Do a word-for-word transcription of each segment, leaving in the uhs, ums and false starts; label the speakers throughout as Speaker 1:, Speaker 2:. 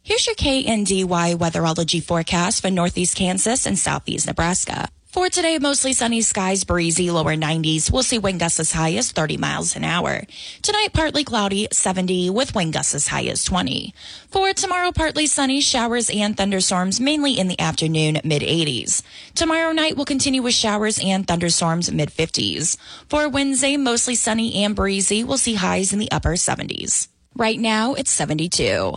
Speaker 1: Here's your K N D Y weatherology forecast for northeast Kansas and southeast Nebraska. For today, mostly sunny skies, breezy, lower nineties. We'll see wind gusts as high as thirty miles an hour. Tonight, partly cloudy, seventy, with wind gusts as high as twenty. For tomorrow, partly sunny, showers and thunderstorms, mainly in the afternoon, mid eighties. Tomorrow night, we'll continue with showers and thunderstorms, mid fifties. For Wednesday, mostly sunny and breezy. We'll see highs in the upper seventies. Right now, it's seventy-two.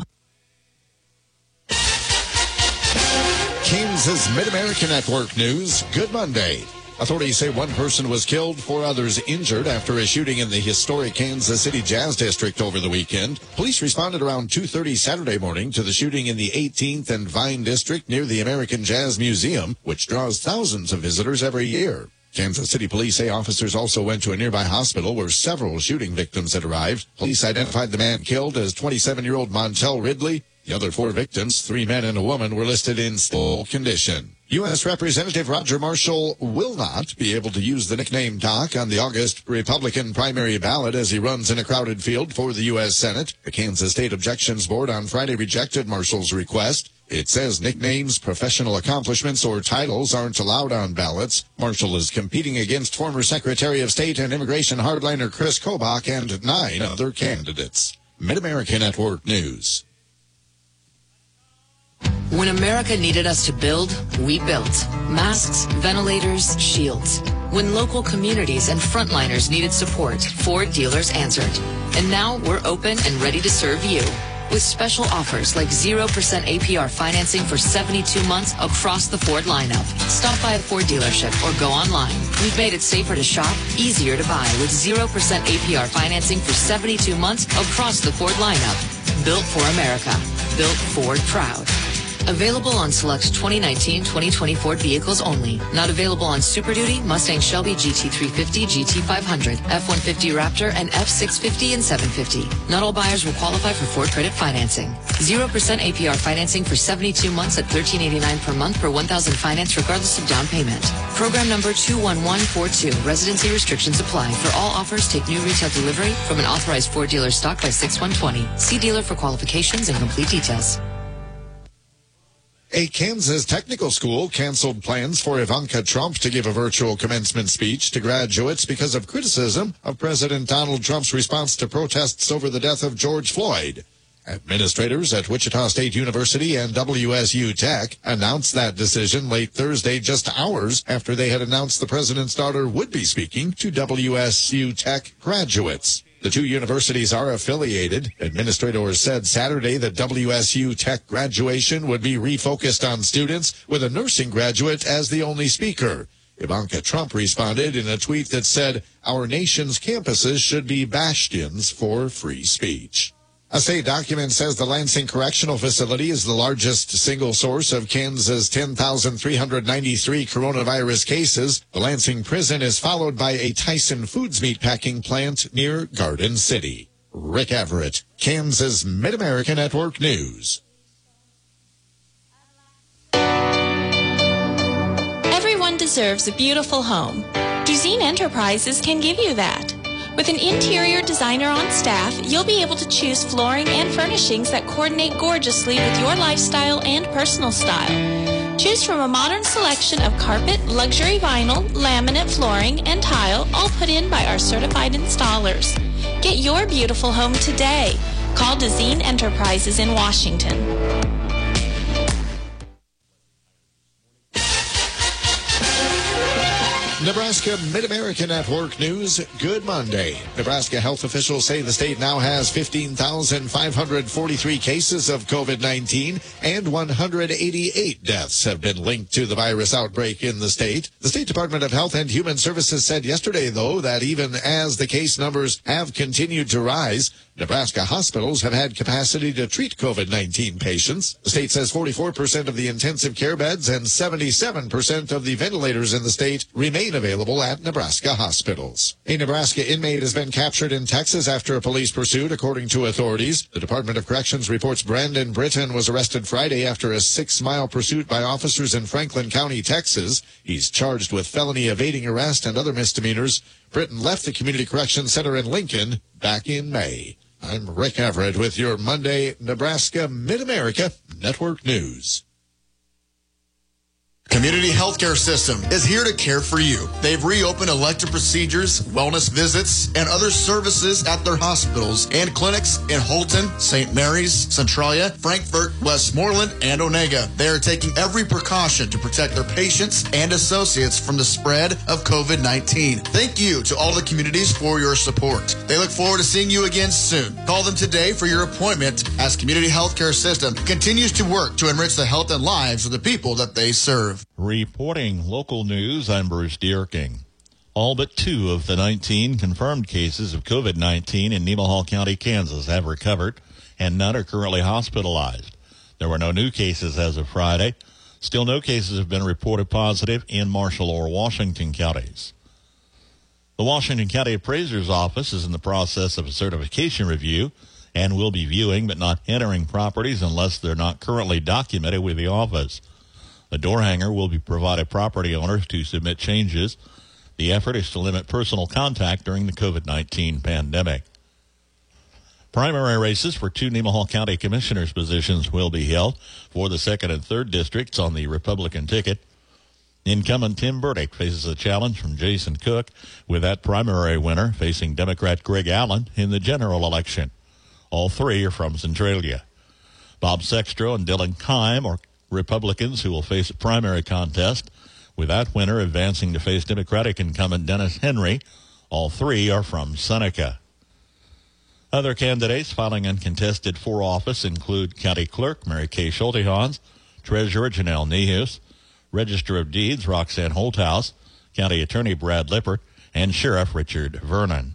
Speaker 2: Kansas Mid-America Network News. Good Monday. Authorities say one person was killed, four others injured after a shooting in the historic Kansas City Jazz District over the weekend. Police responded around two thirty Saturday morning to the shooting in the eighteenth and Vine District near the American Jazz Museum, which draws thousands of visitors every year. Kansas City police say officers also went to a nearby hospital where several shooting victims had arrived. Police identified the man killed as twenty-seven-year-old Montel Ridley. The other four victims, three men and a woman, were listed in stable condition. U S Representative Roger Marshall will not be able to use the nickname Doc on the August Republican primary ballot as he runs in a crowded field for the U S Senate. The Kansas State Objections Board on Friday rejected Marshall's request. It says nicknames, professional accomplishments, or titles aren't allowed on ballots. Marshall is competing against former Secretary of State and immigration hardliner Chris Kobach and nine other candidates. Mid-America Network News.
Speaker 3: When America needed us to build, we built. Masks, ventilators, shields. When local communities and frontliners needed support, Ford dealers answered. And now we're open and ready to serve you. With special offers like zero percent A P R financing for seventy-two months across the Ford lineup. Stop by a Ford dealership or go online. We've made it safer to shop, easier to buy with zero percent A P R financing for seventy-two months across the Ford lineup. Built for America. Built Ford proud. Available on select twenty nineteen twenty twenty Ford vehicles only. Not available on Super Duty, Mustang Shelby G T three fifty, G T five hundred, F one fifty Raptor, and F six fifty and seven fifty. Not all buyers will qualify for Ford credit financing. zero percent A P R financing for seventy-two months at thirteen eighty-nine per month per one thousand finance regardless of down payment. Program number two one one four two. Residency restrictions apply. For all offers, take new retail delivery from an authorized Ford dealer stock by six one twenty. See dealer for qualifications and complete details.
Speaker 2: A Kansas technical school canceled plans for Ivanka Trump to give a virtual commencement speech to graduates because of criticism of President Donald Trump's response to protests over the death of George Floyd. Administrators at Wichita State University and W S U Tech announced that decision late Thursday, just hours after they had announced the president's daughter would be speaking to W S U Tech graduates. The two universities are affiliated. Administrators said Saturday that W S U Tech graduation would be refocused on students with a nursing graduate as the only speaker. Ivanka Trump responded in a tweet that said, "Our nation's campuses should be bastions for free speech." A state document says the Lansing Correctional Facility is the largest single source of Kansas' ten thousand three hundred ninety-three coronavirus cases. The Lansing prison is followed by a Tyson Foods meatpacking plant near Garden City. Rick Everett, Kansas Mid-America Network News.
Speaker 4: Everyone deserves a beautiful home. Duzine Enterprises can give you that. With an interior designer on staff, you'll be able to choose flooring and furnishings that coordinate gorgeously with your lifestyle and personal style. Choose from a modern selection of carpet, luxury vinyl, laminate flooring, and tile, all put in by our certified installers. Get your beautiful home today. Call Duzine Enterprises in Washington.
Speaker 2: Nebraska Mid-America Network News. Good Monday. Nebraska health officials say the state now has fifteen thousand five hundred forty-three cases of COVID nineteen and one hundred eighty-eight deaths have been linked to the virus outbreak in the state. The State Department of Health and Human Services said yesterday, though, that even as the case numbers have continued to rise, Nebraska hospitals have had capacity to treat COVID nineteen patients. The state says forty-four percent of the intensive care beds and seventy-seven percent of the ventilators in the state remain available at Nebraska hospitals. A Nebraska inmate has been captured in Texas after a police pursuit, according to authorities. The Department of Corrections reports Brandon Britton was arrested Friday after a six-mile pursuit by officers in Franklin County, Texas. He's charged with felony evading arrest and other misdemeanors. Britton left the Community Corrections Center in Lincoln back in May. I'm Rick Everett with your Monday Nebraska Mid-America Network News.
Speaker 5: Community Healthcare System is here to care for you. They've reopened elective procedures, wellness visits, and other services at their hospitals and clinics in Holton, Saint Mary's, Centralia, Frankfort, Westmoreland, and Onega. They are taking every precaution to protect their patients and associates from the spread of COVID nineteen. Thank you to all the communities for your support. They look forward to seeing you again soon. Call them today for your appointment as Community Healthcare System continues to work to enrich the health and lives of the people that they serve.
Speaker 6: Reporting local news, I'm Bruce Dierking. All but two of the nineteen confirmed cases of COVID nineteen in Nemaha County, Kansas have recovered, and none are currently hospitalized. There were no new cases as of Friday. Still, no cases have been reported positive in Marshall or Washington counties. The Washington County Appraiser's Office is in the process of a certification review and will be viewing but not entering properties unless they're not currently documented with the office. A door hanger will be provided property owners to submit changes. The effort is to limit personal contact during the COVID nineteen pandemic. Primary races for two Nemaha County Commissioners positions will be held for the second and third districts on the Republican ticket. Incumbent Tim Burdick faces a challenge from Jason Cook, with that primary winner facing Democrat Greg Allen in the general election. All three are from Centralia. Bob Sextro and Dylan Keim are Republicans who will face a primary contest, with that winner advancing to face Democratic incumbent Dennis Henry. All three are from Seneca. Other candidates filing uncontested for office include County Clerk Mary Kay Schultehans, Treasurer Janelle Nehus, Register of Deeds Roxanne Holthouse, County Attorney Brad Lippert, and Sheriff Richard Vernon.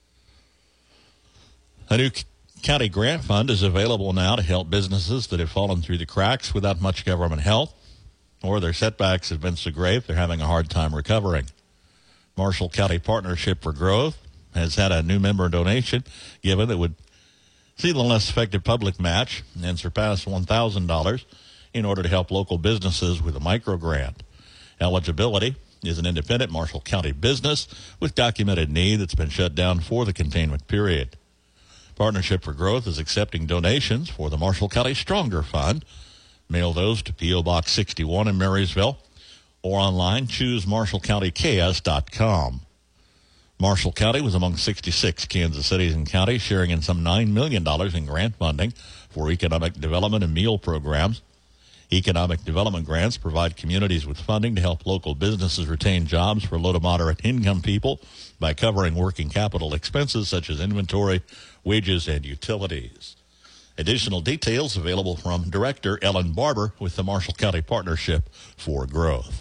Speaker 6: A new county grant fund is available now to help businesses that have fallen through the cracks without much government help, or their setbacks have been so grave they're having a hard time recovering. Marshall County Partnership for Growth has had a new member donation given that would see the less effective public match and surpass one thousand dollars in order to help local businesses with a micro grant. Eligibility is an independent Marshall County business with documented need that's been shut down for the containment period. Partnership for Growth is accepting donations for the Marshall County Stronger Fund. Mail those to P O. Box sixty-one in Marysville, or online choose marshall county k s dot com. Marshall County was among sixty-six Kansas cities and counties sharing in some nine million dollars in grant funding for economic development and meal programs. Economic development grants provide communities with funding to help local businesses retain jobs for low to moderate income people by covering working capital expenses such as inventory, wages, and utilities. Additional details available from Director Ellen Barber with the Marshall County Partnership for Growth.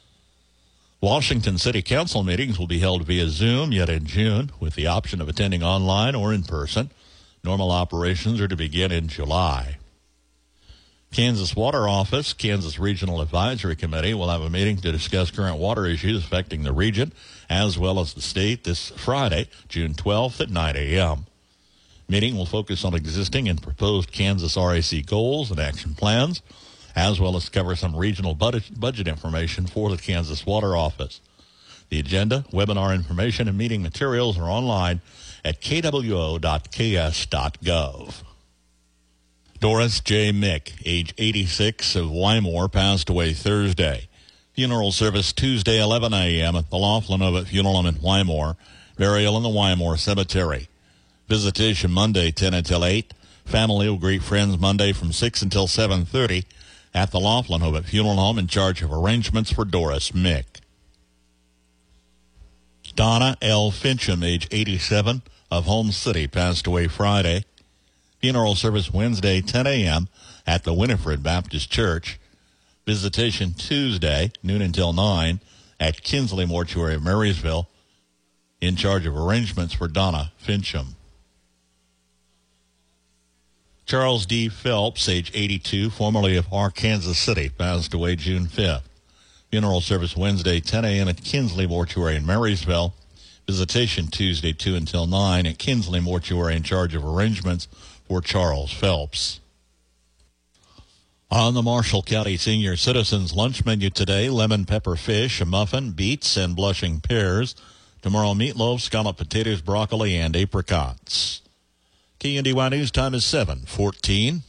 Speaker 6: Washington City Council meetings will be held via Zoom yet in June, with the option of attending online or in person. Normal operations are to begin in July. Kansas Water Office, Kansas Regional Advisory Committee will have a meeting to discuss current water issues affecting the region as well as the state this Friday, June twelfth at nine a.m. Meeting will focus on existing and proposed Kansas R A C goals and action plans, as well as cover some regional budget, budget information for the Kansas Water Office. The agenda, webinar information, and meeting materials are online at k w o dot k s dot gov. Doris J. Mick, age eighty-six, of Wymore, passed away Thursday. Funeral service Tuesday, eleven a.m. at the Laughlin Ovitt Funeral Home in Wymore. Burial in the Wymore Cemetery. Visitation Monday, ten until eight. Family will greet friends Monday from six until seven thirty at the Laughlin Ovitt Funeral Home in charge of arrangements for Doris Mick. Donna L. Fincham, age eighty-seven, of Holmes City, passed away Friday. Funeral service Wednesday, ten a.m. at the Winifred Baptist Church. Visitation Tuesday, noon until nine, at Kinsley Mortuary, Marysville, in charge of arrangements for Donna Fincham. Charles D. Phelps, age eighty-two, formerly of Arkansas City, passed away June fifth. Funeral service Wednesday, ten a.m. at Kinsley Mortuary in Marysville. Visitation Tuesday, two until nine, at Kinsley Mortuary, in charge of arrangements for Charles Phelps. On the Marshall County Senior Citizens Lunch menu today, lemon pepper fish, a muffin, beets, and blushing pears. Tomorrow, meatloaf, scalloped potatoes, broccoli, and apricots. K N D Y News time is seven fourteen.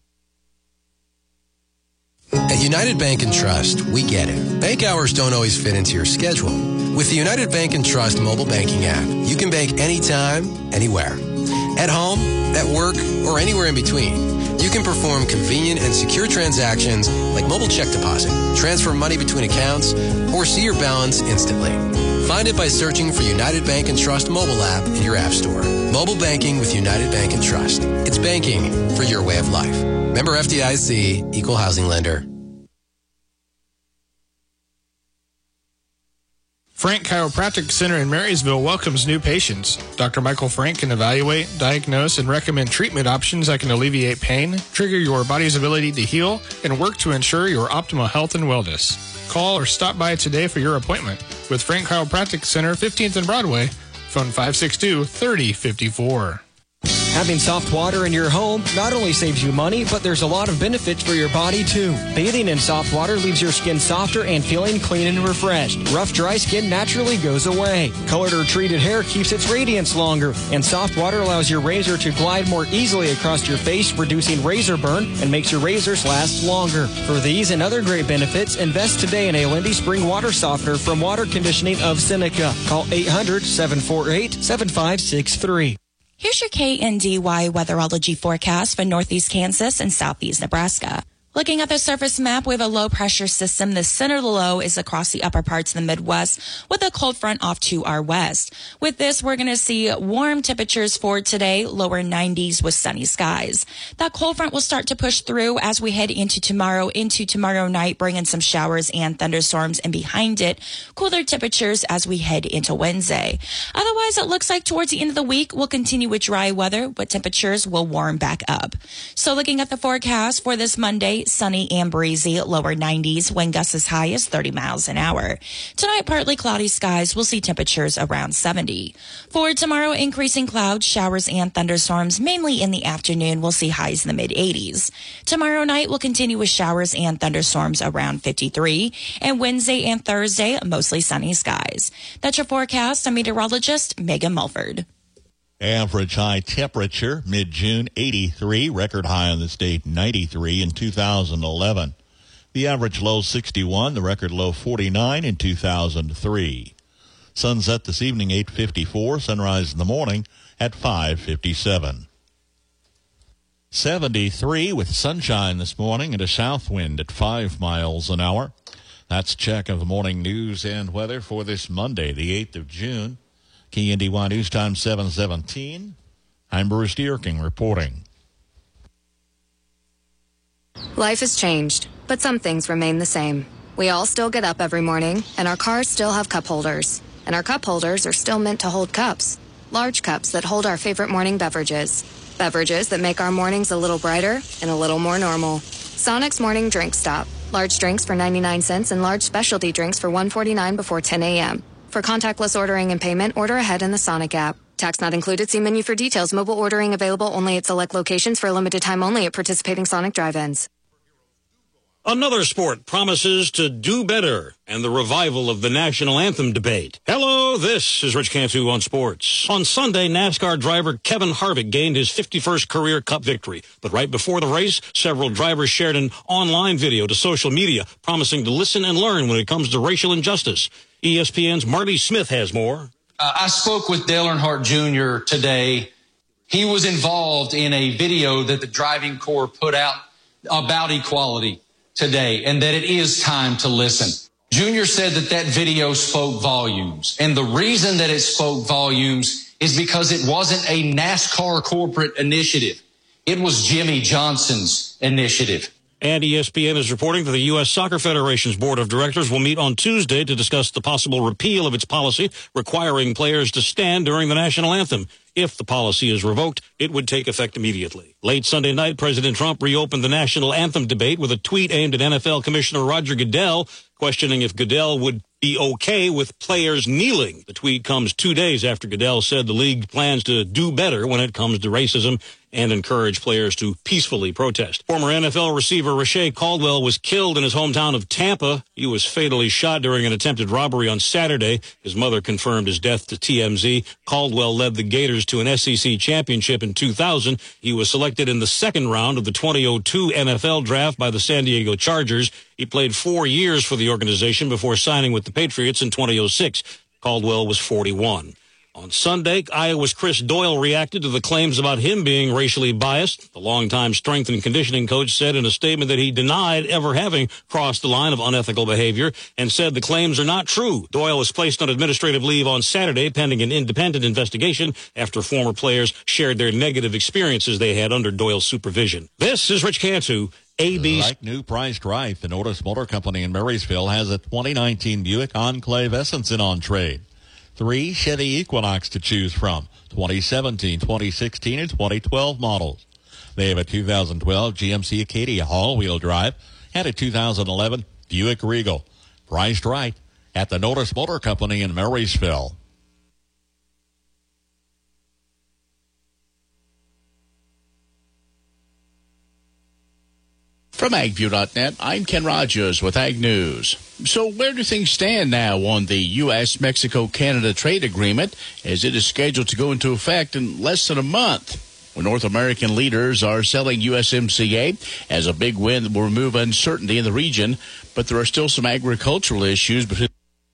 Speaker 7: At United Bank and Trust, we get it. Bank hours don't always fit into your schedule. With the United Bank and Trust mobile banking app, you can bank anytime, anywhere. At home, at work, or anywhere in between. You can perform convenient and secure transactions like mobile check deposit, transfer money between accounts, or see your balance instantly. Find it by searching for United Bank and Trust mobile app in your app store. Mobile banking with United Bank and Trust. It's banking for your way of life. Member F D I C, Equal Housing Lender.
Speaker 8: Frank Chiropractic Center in Marysville welcomes new patients. Doctor Michael Frank can evaluate, diagnose, and recommend treatment options that can alleviate pain, trigger your body's ability to heal, and work to ensure your optimal health and wellness. Call or stop by today for your appointment with Frank Chiropractic Center, fifteenth and Broadway. Phone five six two, three oh five four.
Speaker 9: Having soft water in your home not only saves you money, but there's a lot of benefits for your body, too. Bathing in soft water leaves your skin softer and feeling clean and refreshed. Rough, dry skin naturally goes away. Colored or treated hair keeps its radiance longer. And soft water allows your razor to glide more easily across your face, reducing razor burn and makes your razors last longer. For these and other great benefits, invest today in a Lindy Spring water softener from Water Conditioning of Seneca. Call eight hundred, seven four eight, seven five six three.
Speaker 1: Here's your K N D Y weatherology forecast for northeast Kansas and southeast Nebraska. Looking at the surface map, we have a low-pressure system. The center of the low is across the upper parts of the Midwest with a cold front off to our west. With this, we're going to see warm temperatures for today, lower nineties with sunny skies. That cold front will start to push through as we head into tomorrow, into tomorrow night, bringing some showers and thunderstorms, and behind it, cooler temperatures as we head into Wednesday. Otherwise, it looks like towards the end of the week, we'll continue with dry weather, but temperatures will warm back up. So looking at the forecast for this Monday, sunny and breezy, lower nineties, wind gusts as high as thirty miles an hour. Tonight, partly cloudy skies. We'll see temperatures around seventy. For tomorrow, increasing clouds, showers, and thunderstorms, mainly in the afternoon. We'll see highs in the mid-eighties. Tomorrow night, we'll continue with showers and thunderstorms around fifty-three. And Wednesday and Thursday, mostly sunny skies. That's your forecast. I'm meteorologist Megan Mulford.
Speaker 6: Average high temperature, mid-June, eighty-three. Record high on the state, ninety-three in two thousand eleven. The average low, sixty-one. The record low, forty-nine in two thousand three. Sunset this evening, eight fifty-four. Sunrise in the morning at five fifty-seven. seventy-three with sunshine this morning and a south wind at five miles an hour. That's a check of the morning news and weather for this Monday, the eighth of June. K N D Y News Time seven seventeen. I'm Bruce Dierking reporting.
Speaker 10: Life has changed, but some things remain the same. We all still get up every morning, and our cars still have cup holders. And our cup holders are still meant to hold cups. Large cups that hold our favorite morning beverages. Beverages that make our mornings a little brighter and a little more normal. Sonic's Morning Drink Stop. Large drinks for ninety-nine cents and large specialty drinks for one forty-nine before ten a.m. For contactless ordering and payment, order ahead in the Sonic app. Tax not included. See menu for details. Mobile ordering available only at select locations for a limited time only at participating Sonic drive-ins.
Speaker 11: Another sport promises to do better, and the revival of the national anthem debate. Hello, this is Rich Cantu on sports. On Sunday, NASCAR driver Kevin Harvick gained his fifty-first career Cup victory. But right before the race, several drivers shared an online video to social media promising to listen and learn when it comes to racial injustice. E S P N's Marty Smith has more.
Speaker 12: Uh, I spoke with Dale Earnhardt Junior today. He was involved in a video that the driving corps put out about equality today, and that it is time to listen. Junior said that that video spoke volumes, and the reason that it spoke volumes is because it wasn't a NASCAR corporate initiative. It was Jimmy Johnson's initiative.
Speaker 11: And E S P N is reporting that the U S Soccer Federation's board of directors will meet on Tuesday to discuss the possible repeal of its policy requiring players to stand during the national anthem. If the policy is revoked, it would take effect immediately. Late Sunday night, President Trump reopened the national anthem debate with a tweet aimed at N F L Commissioner Roger Goodell, questioning if Goodell would be okay with players kneeling. The tweet comes two days after Goodell said the league plans to do better when it comes to racism and encourage players to peacefully protest. Former N F L receiver Rashay Caldwell was killed in his hometown of Tampa. He was fatally shot during an attempted robbery on Saturday. His mother confirmed his death to T M Z. Caldwell led the Gators to an S E C championship in two thousand. He was selected in the second round of the twenty oh two N F L draft by the San Diego Chargers. He played four years for the organization before signing with the Patriots in twenty oh six. Caldwell was forty-one. On Sunday, Iowa's Chris Doyle reacted to the claims about him being racially biased. The longtime strength and conditioning coach said in a statement that he denied ever having crossed the line of unethical behavior and said the claims are not true. Doyle was placed on administrative leave on Saturday pending an independent investigation after former players shared their negative experiences they had under Doyle's supervision. This is Rich Cantu, A B C.
Speaker 6: Like new priced right, the Otis Motor Company in Marysville has a twenty nineteen Buick Enclave Essence in on trade. Three Chevy Equinox to choose from, twenty seventeen, twenty sixteen, and twenty twelve models. They have a two thousand twelve G M C Acadia all-wheel drive and a two thousand eleven Buick Regal. Priced right at the Otis Motor Company in Marysville.
Speaker 13: From ag view dot net, I'm Ken Rogers with Ag News. So where do things stand now on the U S Mexico Canada trade agreement as it is scheduled to go into effect in less than a month? Well, North American leaders are selling U S M C A as a big win that will remove uncertainty in the region, but there are still some agricultural issues between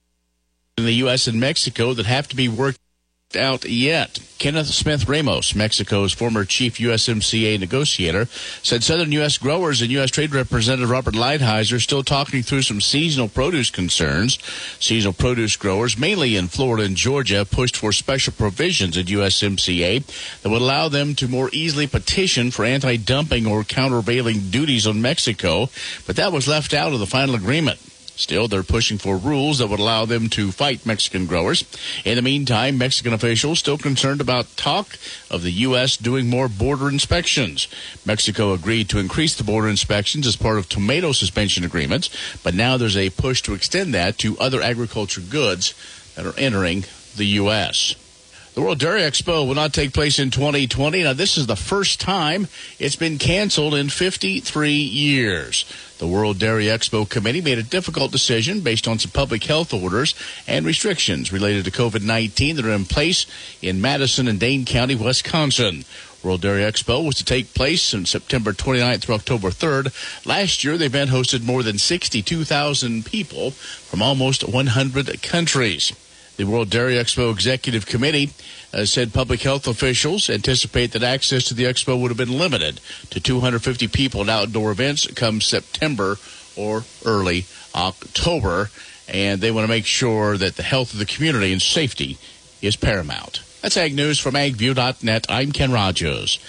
Speaker 13: the U S and Mexico that have to be worked out yet. Kenneth Smith Ramos, Mexico's former chief U S M C A negotiator, said southern U S growers and U S Trade Representative Robert Lighthizer are still talking through some seasonal produce concerns. Seasonal produce growers, mainly in Florida and Georgia, pushed for special provisions at U S M C A that would allow them to more easily petition for anti-dumping or countervailing duties on Mexico, but that was left out of the final agreement. Still, they're pushing for rules that would allow them to fight Mexican growers. In the meantime, Mexican officials still concerned about talk of the U S doing more border inspections. Mexico agreed to increase the border inspections as part of tomato suspension agreements, but now there's a push to extend that to other agriculture goods that are entering the U S. The World Dairy Expo will not take place in twenty twenty. Now, this is the first time it's been canceled in fifty-three years. The World Dairy Expo Committee made a difficult decision based on some public health orders and restrictions related to COVID nineteen that are in place in Madison and Dane County, Wisconsin. World Dairy Expo was to take place on September twenty-ninth through October third. Last year, the event hosted more than sixty-two thousand people from almost one hundred countries. The World Dairy Expo Executive Committee uh, said public health officials anticipate that access to the expo would have been limited to two hundred fifty people at outdoor events come September or early October, and they want to make sure that the health of the community and safety is paramount. That's Ag News from ag view dot net. I'm Ken Rogers.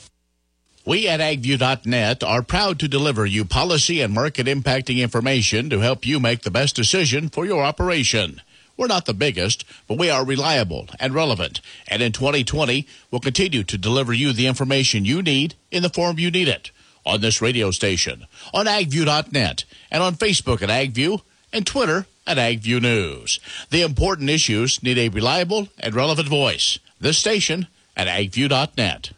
Speaker 13: We at ag view dot net are proud to deliver you policy and market impacting information to help you make the best decision for your operation. We're not the biggest, but we are reliable and relevant. And in twenty twenty, we'll continue to deliver you the information you need in the form you need it. On this radio station, on ag view dot net, and on Facebook at AgView, and Twitter at AgView News. The important issues need a reliable and relevant voice. This station at ag view dot net.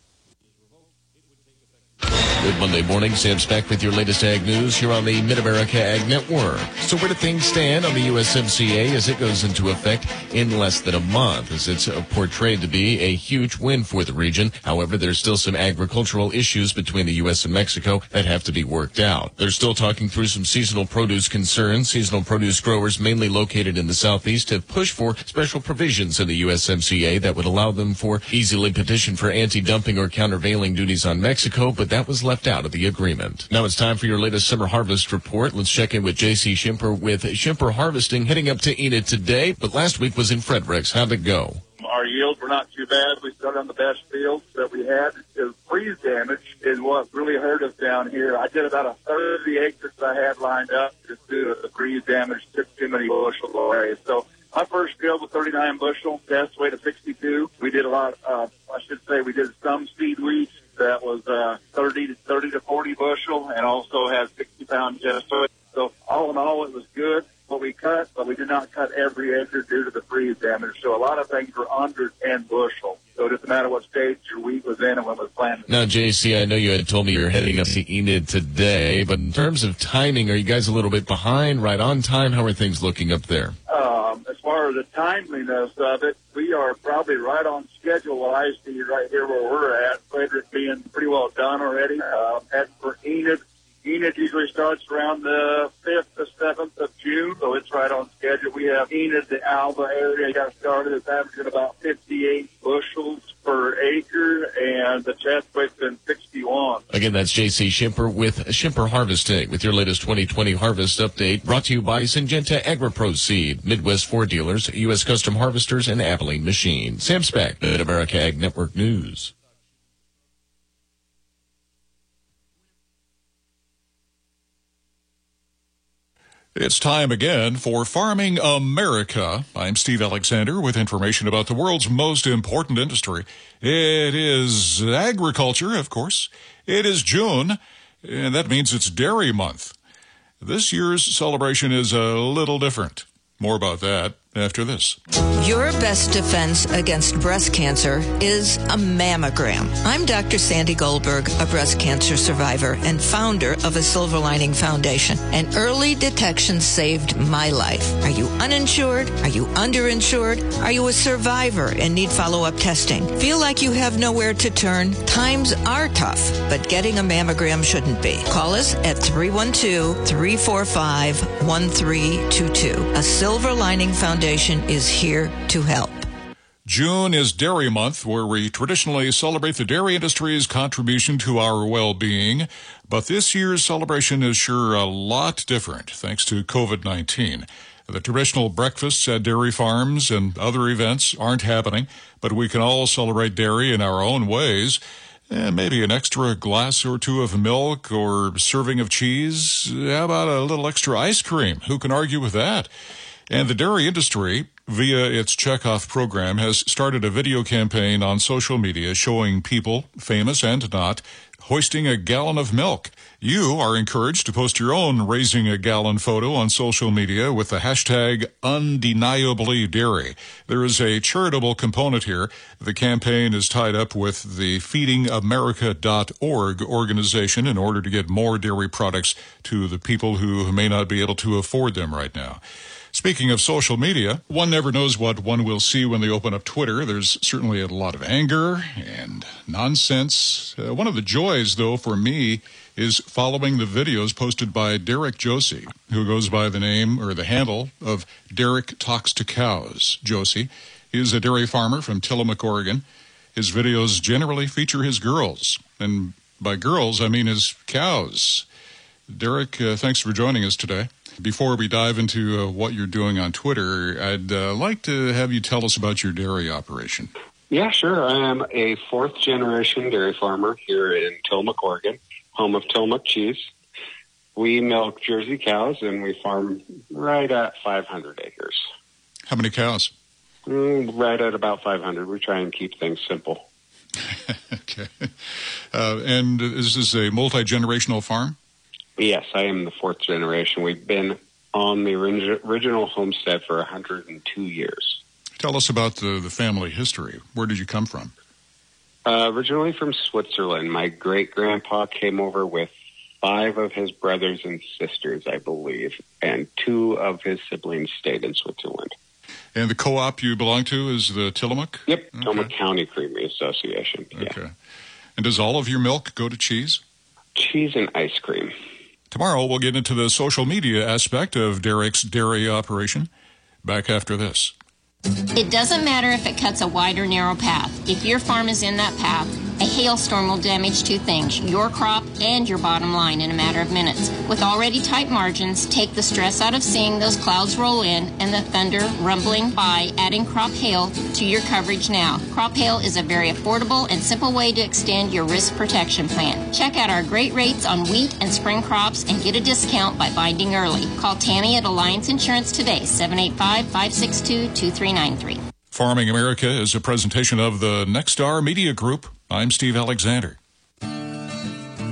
Speaker 14: Good Monday morning. Sam Speck with your latest ag news here on the Mid-America Ag Network. So where do things stand on the U S M C A as it goes into effect in less than a month, as it's portrayed to be a huge win for the region? However, there's still some agricultural issues between the U S and Mexico that have to be worked out. They're still talking through some seasonal produce concerns. Seasonal produce growers, mainly located in the southeast, have pushed for special provisions in the U S M C A that would allow them for easily petition for anti-dumping or countervailing duties on Mexico, but that was left out of the agreement. Now it's time for your latest summer harvest report. Let's check in with J C Schimper with Schimper Harvesting, heading up to Enid today, but last week was in Fredericks. How'd it go?
Speaker 15: Our yields were not too bad. We started on the best fields that we had. The freeze damage is what really hurt us down here. I did about a third of the acres I had lined up just due to the freeze damage. Took too many bushel areas. So my first field was thirty-nine bushel, best weight of sixty-two. We did a lot, uh, I should say we did some seed wheat that was uh, thirty to forty bushel and also has sixty pound chest. So all in all, it was good what we cut, but we just cut every acre due to the freeze damage. So a lot of things were under ten bushel. So it doesn't matter what stage your wheat was in and when it was planted.
Speaker 14: Now, J C, I know you had told me you're heading up to Enid today, but in terms of timing, are you guys a little bit behind, right on time? How are things looking up there?
Speaker 15: Um, as far as the timeliness of it, we are probably right on schedule. What I see right here where we're at, Frederick being pretty well done already. Uh, as for Enid, Enid usually starts around the fifth to seventh of June, so it's right on schedule. We have Enid, the Alba area, got started. It's averaging about fifty-eight bushels per acre, and the Cheswick's been sixty-one.
Speaker 14: Again, that's J C Schimper with Schimper Harvesting with your latest twenty twenty harvest update, brought to you by Syngenta AgriPro Seed, Midwest Ford Dealers, U S Custom Harvesters, and Abilene Machine. Sam Speck, Mid-America Ag Network News.
Speaker 16: It's time again for Farming America. I'm Steve Alexander with information about the world's most important industry. It is agriculture, of course. It is June, and that means it's Dairy Month. This year's celebration is a little different. More about that after this.
Speaker 17: Your best defense against breast cancer is a mammogram. I'm Doctor Sandy Goldberg, a breast cancer survivor and founder of a Silver Lining Foundation. And early detection saved my life. Are you uninsured? Are you underinsured? Are you a survivor and need follow-up testing? Feel like you have nowhere to turn? Times are tough, but getting a mammogram shouldn't be. Call us at three one two, three four five, one three two two. A Silver Lining Foundation is here to help.
Speaker 16: June is Dairy Month, where we traditionally celebrate the dairy industry's contribution to our well-being. But this year's celebration is sure a lot different, thanks to covid nineteen. The traditional breakfasts at dairy farms and other events aren't happening, but we can all celebrate dairy in our own ways. And maybe an extra glass or two of milk or serving of cheese. How about a little extra ice cream? Who can argue with that? And the dairy industry, via its checkoff program, has started a video campaign on social media showing people, famous and not, hoisting a gallon of milk. You are encouraged to post your own raising a gallon photo on social media with the hashtag undeniably dairy. There is a charitable component here. The campaign is tied up with the feeding america dot org organization in order to get more dairy products to the people who may not be able to afford them right now. Speaking of social media, one never knows what one will see when they open up Twitter. There's certainly a lot of anger and nonsense. Uh, one of the joys, though, for me is following the videos posted by Derek Josie, who goes by the name or the handle of Derek Talks to Cows. Josie is a dairy farmer from Tillamook, Oregon. His videos generally feature his girls, and by girls, I mean his cows. Derek, uh, thanks for joining us today. Before we dive into uh, what you're doing on Twitter, I'd uh, like to have you tell us about your dairy operation.
Speaker 18: Yeah, sure. I am a fourth-generation dairy farmer here in Tillamook, Oregon, home of Tillamook cheese. We milk Jersey cows, and we farm right at five hundred acres.
Speaker 16: How many cows?
Speaker 18: Mm, right at about five hundred. We try and keep things simple.
Speaker 16: Okay. Uh, and is this a multi-generational farm?
Speaker 18: Yes, I am the fourth generation. We've been on the original homestead for one hundred two years.
Speaker 16: Tell us about the, the family history. Where did you come from?
Speaker 18: Uh, originally from Switzerland. My great-grandpa came over with five of his brothers and sisters, I believe, and two of his siblings stayed in Switzerland.
Speaker 16: And the co-op you belong to is the Tillamook?
Speaker 18: Yep,
Speaker 16: okay.
Speaker 18: Tillamook County Creamery Association.
Speaker 16: Okay.
Speaker 18: Yeah.
Speaker 16: And does all of your milk go to cheese?
Speaker 18: Cheese and ice cream.
Speaker 16: Tomorrow, we'll get into the social media aspect of Derek's dairy operation. Back after this.
Speaker 19: It doesn't matter if it cuts a wide or narrow path. If your farm is in that path, a hailstorm will damage two things, your crop and your bottom line in a matter of minutes. With already tight margins, take the stress out of seeing those clouds roll in and the thunder rumbling by, adding Crop Hail to your coverage now. Crop Hail is a very affordable and simple way to extend your risk protection plan. Check out our great rates on wheat and spring crops and get a discount by binding early. Call Tammy at Alliance Insurance today, seven eight five, five six two, two three nine three.
Speaker 16: Farming America is a presentation of the Nexstar Media Group. I'm Steve Alexander.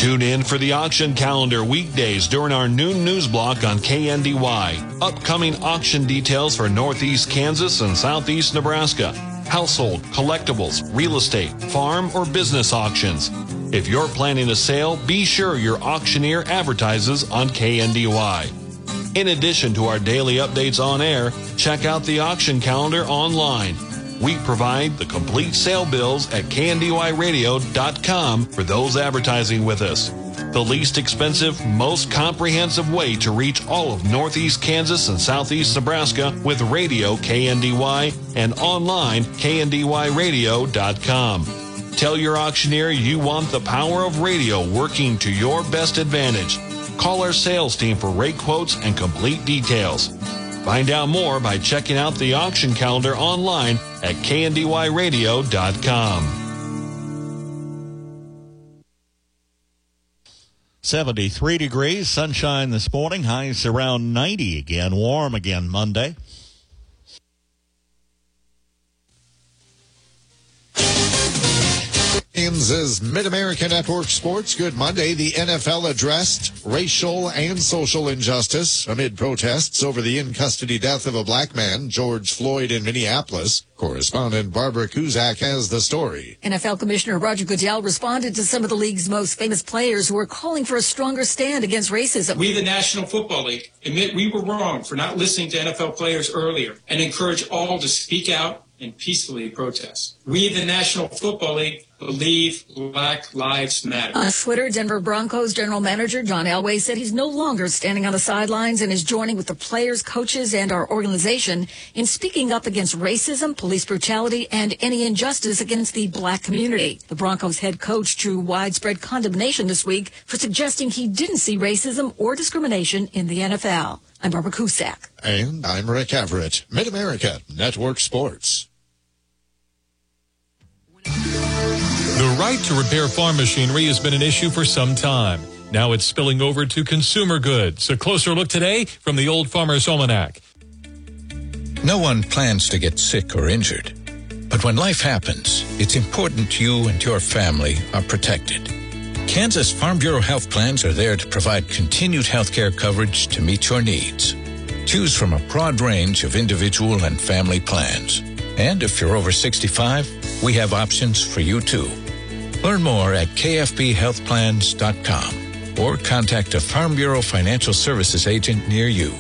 Speaker 20: Tune in for the auction calendar weekdays during our noon news block on K N D Y. Upcoming auction details for Northeast Kansas and Southeast Nebraska. Household, collectibles, real estate, farm, or business auctions. If you're planning a sale, be sure your auctioneer advertises on K N D Y. In addition to our daily updates on air, check out the auction calendar online. We provide the complete sale bills at K N D Y radio dot com for those advertising with us. The least expensive, most comprehensive way to reach all of Northeast Kansas and Southeast Nebraska with radio K N D Y and online K N D Y radio dot com. Tell your auctioneer you want the power of radio working to your best advantage. Call our sales team for rate quotes and complete details. Find out more by checking out the auction calendar online at K N D Y radio dot com.
Speaker 6: seventy-three degrees, sunshine this morning, highs around ninety again, warm again Monday.
Speaker 2: Is Mid-America Network Sports. Good Monday. The N F L addressed racial and social injustice amid protests over the in-custody death of a black man, George Floyd, in Minneapolis. Correspondent Barbara Kuzak has the story.
Speaker 21: N F L Commissioner Roger Goodell responded to some of the league's most famous players who are calling for a stronger stand against racism.
Speaker 22: We, the National Football League, admit we were wrong for not listening to N F L players earlier and encourage all to speak out and peacefully protest. We, the National Football League, believe Black Lives Matter.
Speaker 21: On Twitter, Denver Broncos general manager John Elway said he's no longer standing on the sidelines and is joining with the players, coaches, and our organization in speaking up against racism, police brutality, and any injustice against the black community. The Broncos head coach drew widespread condemnation this week for suggesting he didn't see racism or discrimination in the N F L. I'm Barbara Cusack.
Speaker 2: And I'm Rick Everett. Mid-America Network Sports.
Speaker 23: The right to repair farm machinery has been an issue for some time. Now it's spilling over to consumer goods. A closer look today from the Old Farmer's Almanac.
Speaker 24: No one plans to get sick or injured. But when life happens, it's important you and your family are protected. Kansas Farm Bureau health plans are there to provide continued health care coverage to meet your needs. Choose from a broad range of individual and family plans. And if you're over sixty-five, we have options for you too. Learn more at K F B health plans dot com or contact a Farm Bureau Financial Services agent near you.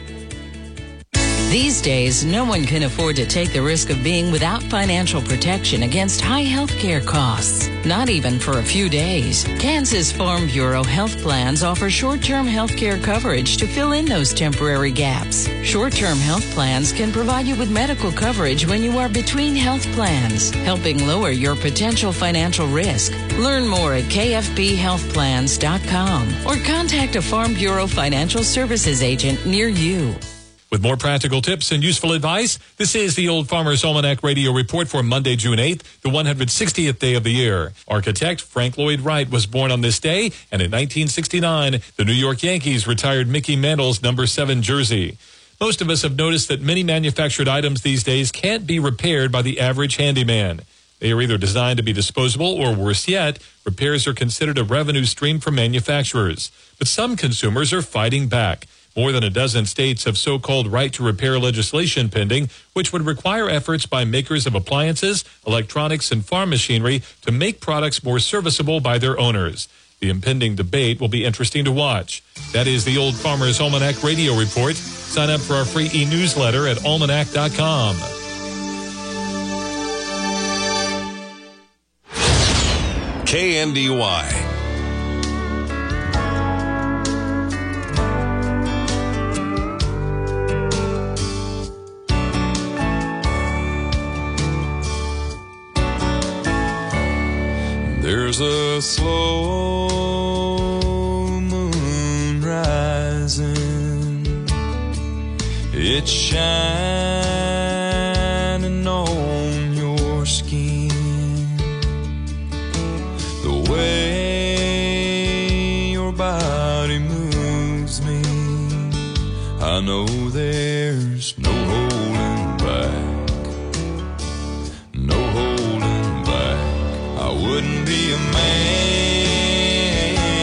Speaker 25: These days, no one can afford to take the risk of being without financial protection against high health care costs, not even for a few days. Kansas Farm Bureau health plans offer short-term health care coverage to fill in those temporary gaps. Short-term health plans can provide you with medical coverage when you are between health plans, helping lower your potential financial risk. Learn more at K F B health plans dot com or contact a Farm Bureau Financial Services agent near you.
Speaker 23: With more practical tips and useful advice, this is the Old Farmer's Almanac Radio Report for Monday, June eighth, the one hundred sixtieth day of the year. Architect Frank Lloyd Wright was born on this day, and in nineteen sixty-nine, the New York Yankees retired Mickey Mantle's number seven jersey. Most of us have noticed that many manufactured items these days can't be repaired by the average handyman. They are either designed to be disposable or, worse yet, repairs are considered a revenue stream for manufacturers. But some consumers are fighting back. More than a dozen states have so-called right-to-repair legislation pending, which would require efforts by makers of appliances, electronics, and farm machinery to make products more serviceable by their owners. The impending debate will be interesting to watch. That is the Old Farmer's Almanac Radio Report. Sign up for our free e-newsletter at almanac dot com.
Speaker 26: K N D Y.
Speaker 27: There's a slow moon rising. It's shining on your skin. The way your body moves me, I know there's no holding back. No holding back. I wouldn't be a man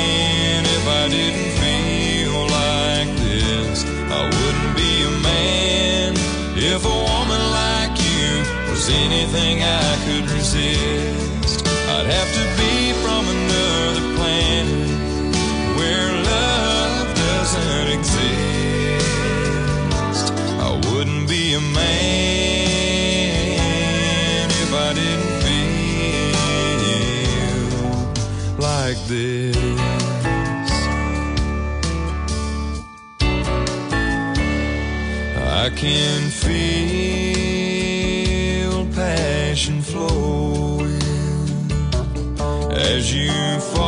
Speaker 27: I didn't feel like this, I wouldn't be a man. If a woman like you was anything I could resist, I'd have to be from another planet where love doesn't exist. I wouldn't be a man if I didn't feel like this. I can feel passion flowing as you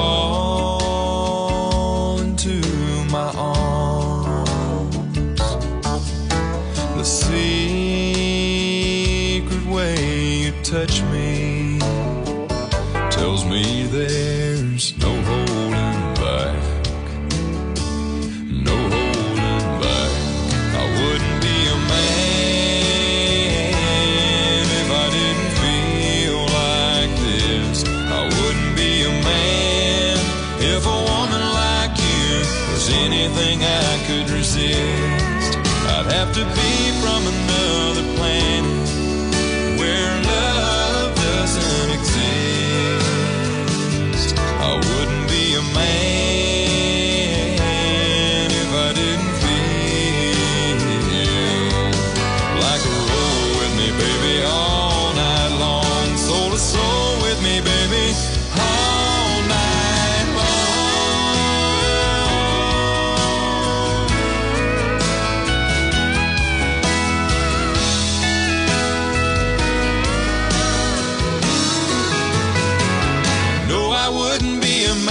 Speaker 27: fall into my arms. The secret way you touch me tells me there's no holding back, no holding back. I wouldn't be a man if I didn't feel like this. I wouldn't be a man if a woman like you was anything I could resist. I'd have to be from another planet where love doesn't exist. I wouldn't be a man if I didn't feel like a roll with me, baby, all night long. Soul to soul with me, baby, all night long. No, I wouldn't be a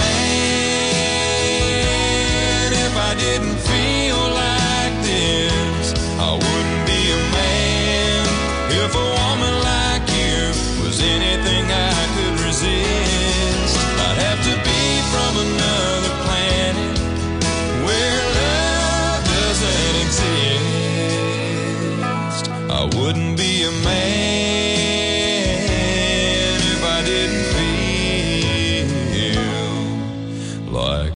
Speaker 27: man if I didn't feel like this. I wouldn't be a man if a woman like you was anything I could resist. I'd have to be from another planet where love doesn't exist. I wouldn't be a man if I didn't feel like